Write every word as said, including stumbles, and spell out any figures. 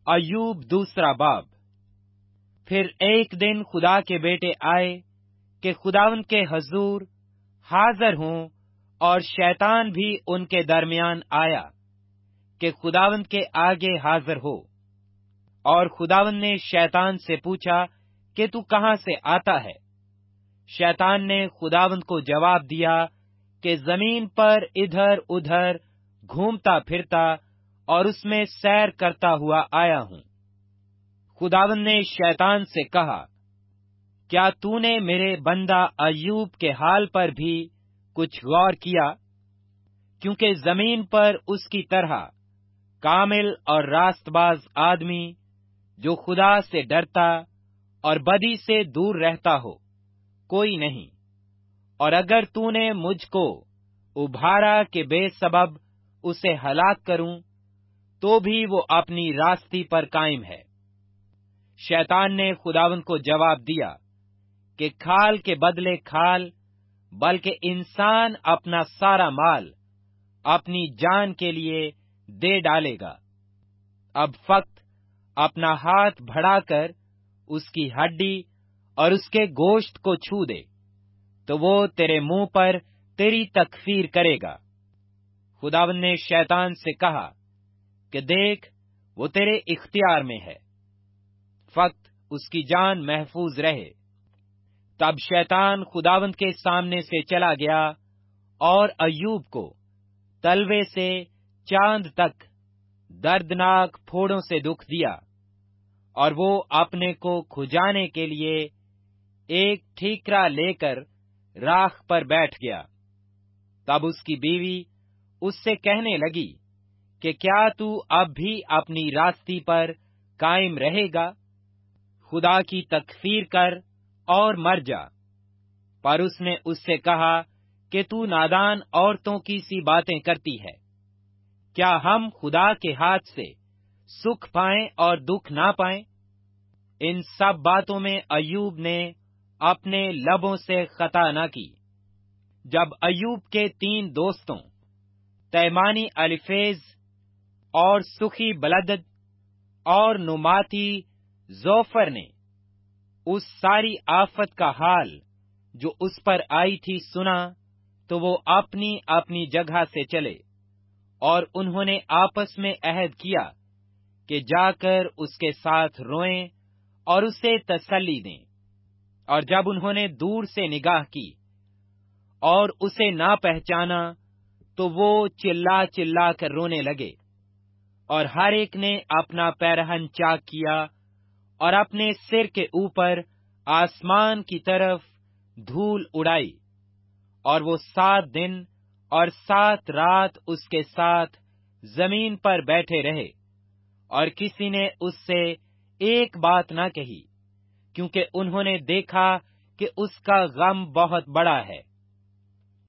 अय्यूब दूसरा बाब। फिर एक दिन खुदा के बेटे आए कि खुदावंद के हजूर हाजिर हों, और शैतान भी उनके दरमियान आया कि खुदावंद के आगे हाजिर हो। और खुदावंद ने शैतान से पूछा कि तू कहाँ से आता है? शैतान ने खुदावंद को जवाब दिया कि जमीन पर इधर उधर घूमता फिरता और उसमें सैर करता हुआ आया हूँ। खुदावंद ने शैतान से कहा, क्या तूने मेरे बंदा अय्यूब के हाल पर भी कुछ गौर किया? क्योंकि जमीन पर उसकी तरह कामिल और रास्तबाज आदमी, जो खुदा से डरता और बदी से दूर रहता हो, कोई नहीं। और अगर तूने मुझको उभारा कि बेसबब उसे हलाक करूं, तो भी वो अपनी रास्ती पर कायम है। शैतान ने खुदावंद को जवाब दिया कि खाल के बदले खाल, बल्कि इंसान अपना सारा माल अपनी जान के लिए दे डालेगा। अब फक्त अपना हाथ बढ़ाकर उसकी हड्डी और उसके गोश्त को छू दे, तो वो तेरे मुंह पर तेरी तकफीर करेगा। खुदावंद ने शैतान से कहा कि देख, वो तेरे इख्तियार में है, फक्त उसकी जान महफूज रहे। तब शैतान खुदावंद के सामने से चला गया और अय्यूब को तलवे से चांद तक दर्दनाक फोड़ों से दुख दिया, और वो अपने को खुजाने के लिए एक ठीकरा लेकर राख पर बैठ गया। तब उसकी बीवी उससे कहने लगी कि क्या तू अब भी अपनी रास्ती पर कायम रहेगा? खुदा की तकफीर कर और मर जा। पर उसने उससे कहा कि तू नादान औरतों की सी बातें करती है। क्या हम खुदा के हाथ से सुख पाएं और दुख ना पाएं? इन सब बातों में अय्यूब ने अपने लबों से खता न की। जब अय्यूब के तीन दोस्तों तैमानी अलीफेज और सुखी बलदद और नुमाती जोफर ने उस सारी आफत का हाल जो उस पर आई थी सुना, तो वो अपनी अपनी जगह से चले, और उन्होंने आपस में अहद किया कि जाकर उसके साथ रोएं और उसे तसल्ली दें। और जब उन्होंने दूर से निगाह की और उसे ना पहचाना, तो वो चिल्ला चिल्ला कर रोने लगे, और हर एक ने अपना पैरहन चाक किया और अपने सिर के ऊपर आसमान की तरफ धूल उड़ाई। और वो सात दिन और सात रात उसके साथ जमीन पर बैठे रहे, और किसी ने उससे एक बात न कही, क्योंकि उन्होंने देखा कि उसका गम बहुत बड़ा है।